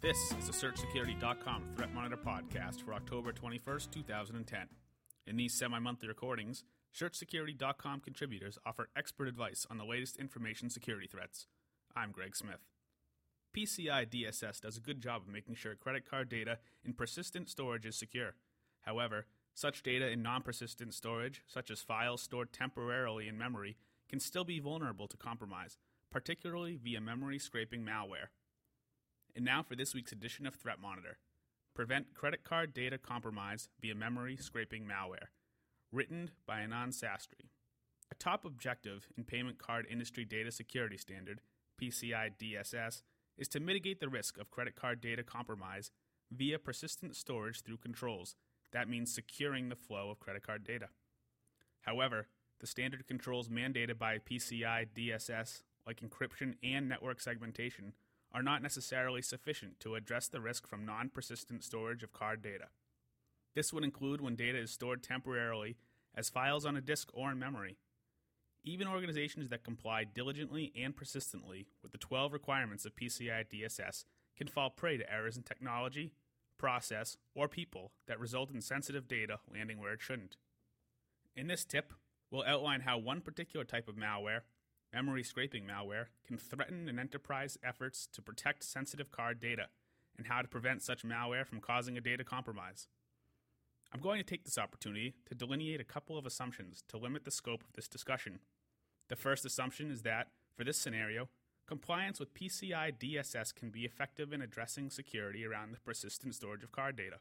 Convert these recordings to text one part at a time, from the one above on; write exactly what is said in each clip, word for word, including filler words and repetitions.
This is a Search Security dot com Threat Monitor podcast for October twenty-first, two thousand ten. In these semi-monthly recordings, Search Security dot com contributors offer expert advice on the latest information security threats. I'm Greg Smith. P C I D S S does a good job of making sure credit card data in persistent storage is secure. However, such data in non-persistent storage, such as files stored temporarily in memory, can still be vulnerable to compromise, particularly via memory scraping malware. And now for this week's edition of Threat Monitor. Prevent credit card data compromise via memory scraping malware. Written by Anand Sastry. A top objective in payment card industry data security standard, P C I D S S, is to mitigate the risk of credit card data compromise via persistent storage through controls. That means securing the flow of credit card data. However, the standard controls mandated by P C I D S S, like encryption and network segmentation, are not necessarily sufficient to address the risk from non-persistent storage of card data. This would include when data is stored temporarily as files on a disk or in memory. Even organizations that comply diligently and persistently with the twelve requirements of P C I D S S can fall prey to errors in technology, process, or people that result in sensitive data landing where it shouldn't. In this tip, we'll outline how one particular type of malware, memory scraping malware, can threaten an enterprise efforts to protect sensitive card data, and how to prevent such malware from causing a data compromise. I'm going to take this opportunity to delineate a couple of assumptions to limit the scope of this discussion. The first assumption is that, for this scenario, compliance with P C I D S S can be effective in addressing security around the persistent storage of card data.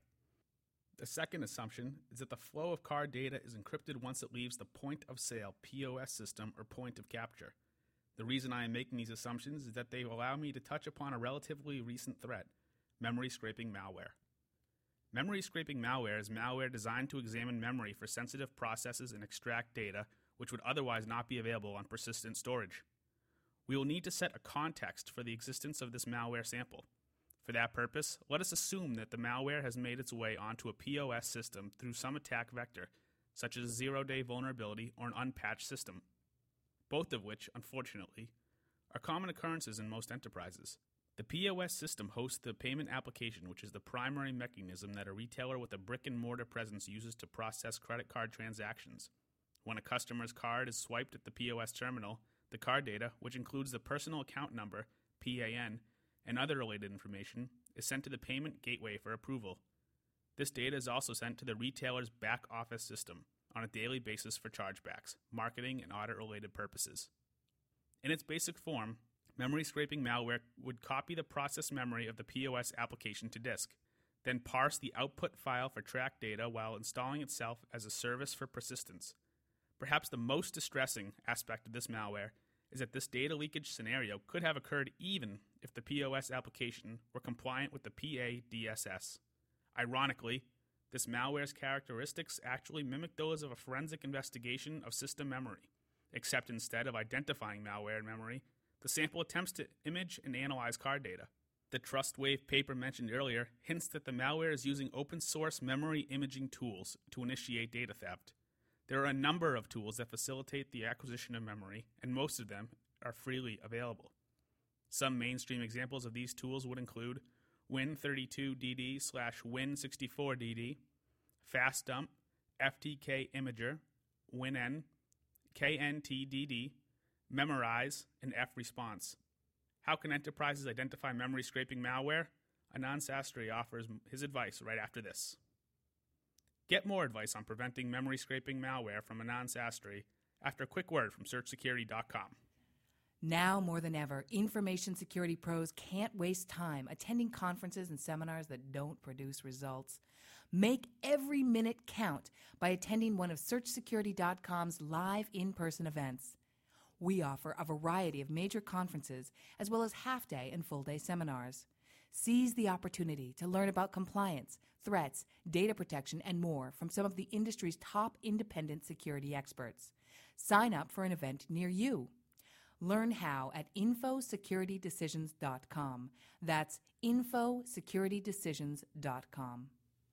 The second assumption is that the flow of card data is encrypted once it leaves the point of sale P O S system or point of capture. The reason I am making these assumptions is that they allow me to touch upon a relatively recent threat, memory scraping malware. Memory scraping malware is malware designed to examine memory for sensitive processes and extract data which would otherwise not be available on persistent storage. We will need to set a context for the existence of this malware sample. For that purpose, let us assume that the malware has made its way onto a P O S system through some attack vector, such as a zero-day vulnerability or an unpatched system, both of which, unfortunately, are common occurrences in most enterprises. The P O S system hosts the payment application, which is the primary mechanism that a retailer with a brick-and-mortar presence uses to process credit card transactions. When a customer's card is swiped at the P O S terminal, the card data, which includes the personal account number, P A N, and other related information, is sent to the payment gateway for approval. This data is also sent to the retailer's back-office system on a daily basis for chargebacks, marketing, and audit-related purposes. In its basic form, memory scraping malware would copy the process memory of the P O S application to disk, then parse the output file for tracked data while installing itself as a service for persistence. Perhaps the most distressing aspect of this malware is that this data leakage scenario could have occurred even if the P O S application were compliant with the P A D S S. Ironically, this malware's characteristics actually mimic those of a forensic investigation of system memory, except instead of identifying malware in memory, the sample attempts to image and analyze card data. The TrustWave paper mentioned earlier hints that the malware is using open-source memory imaging tools to initiate data theft. There are a number of tools that facilitate the acquisition of memory, and most of them are freely available. Some mainstream examples of these tools would include Win thirty-two D D slash Win sixty-four D D, FastDump, F T K Imager, WinN, K N T D D, Memorize, and F-Response. How can enterprises identify memory scraping malware? Anand Sastry offers his advice right after this. Get more advice on preventing memory scraping malware from Anand Sastry after a quick word from Search Security dot com. Now more than ever, information security pros can't waste time attending conferences and seminars that don't produce results. Make every minute count by attending one of Search Security dot com's live in-person events. We offer a variety of major conferences as well as half-day and full-day seminars. Seize the opportunity to learn about compliance, threats, data protection, and more from some of the industry's top independent security experts. Sign up for an event near you. Learn how at info security decisions dot com. That's info security decisions dot com.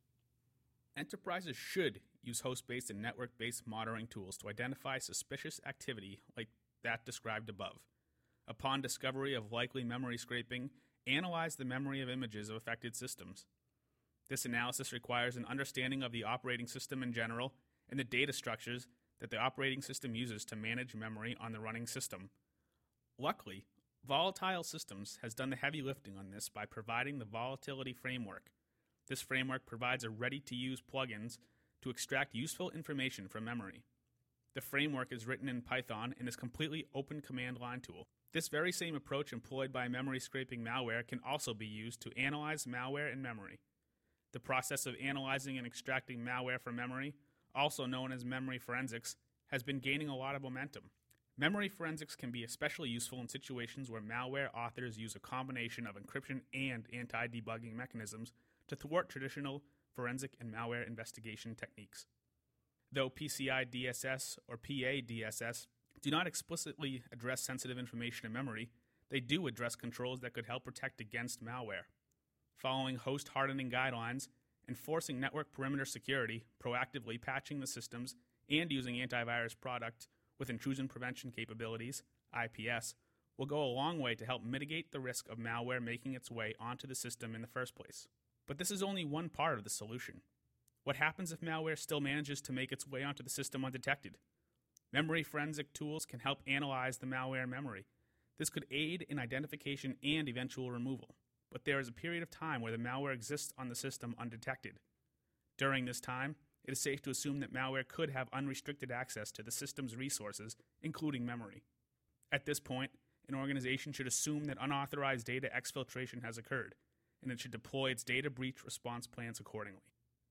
Enterprises should use host-based and network-based monitoring tools to identify suspicious activity like that described above. Upon discovery of likely memory scraping analyze the memory of images of affected systems. This analysis requires an understanding of the operating system in general and the data structures that the operating system uses to manage memory on the running system. Luckily, Volatile Systems has done the heavy lifting on this by providing the Volatility Framework. This framework provides a ready-to-use plugins to extract useful information from memory. The framework is written in Python and is a completely open command line tool. This very same approach employed by memory scraping malware can also be used to analyze malware in memory. The process of analyzing and extracting malware from memory, also known as memory forensics, has been gaining a lot of momentum. Memory forensics can be especially useful in situations where malware authors use a combination of encryption and anti-debugging mechanisms to thwart traditional forensic and malware investigation techniques. Though P C I D S S or P A D S S do not explicitly address sensitive information in memory, they do address controls that could help protect against malware. Following host hardening guidelines, enforcing network perimeter security, proactively patching the systems, and using antivirus product with intrusion prevention capabilities, I P S, will go a long way to help mitigate the risk of malware making its way onto the system in the first place. But this is only one part of the solution. What happens if malware still manages to make its way onto the system undetected? Memory forensic tools can help analyze the malware in memory. This could aid in identification and eventual removal, but there is a period of time where the malware exists on the system undetected. During this time, it is safe to assume that malware could have unrestricted access to the system's resources, including memory. At this point, an organization should assume that unauthorized data exfiltration has occurred, and it should deploy its data breach response plans accordingly.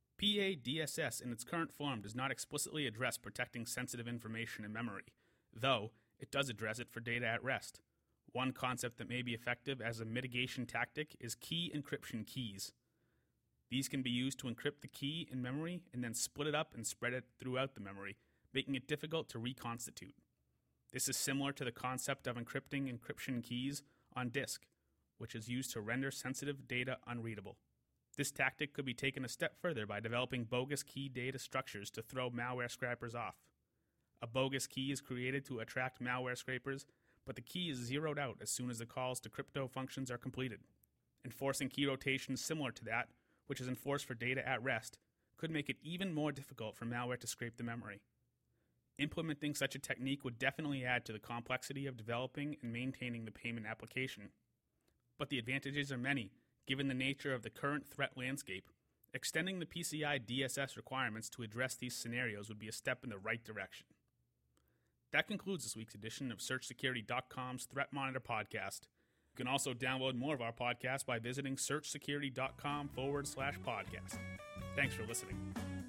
P A D S S in its current form does not explicitly address protecting sensitive information in memory, though it does address it for data at rest. One concept that may be effective as a mitigation tactic is key encryption keys. These can be used to encrypt the key in memory and then split it up and spread it throughout the memory, making it difficult to reconstitute. This is similar to the concept of encrypting encryption keys on disk, which is used to render sensitive data unreadable. This tactic could be taken a step further by developing bogus key data structures to throw malware scrapers off. A bogus key is created to attract malware scrapers, but the key is zeroed out as soon as the calls to crypto functions are completed. Enforcing key rotation similar to that, which is enforced for data at rest, could make it even more difficult for malware to scrape the memory. Implementing such a technique would definitely add to the complexity of developing and maintaining the payment application. But the advantages are many, given the nature of the current threat landscape. Extending the P C I D S S requirements to address these scenarios would be a step in the right direction. That concludes this week's edition of Search Security dot com's Threat Monitor podcast. You can also download more of our podcasts by visiting search security dot com forward slash podcast. Thanks for listening.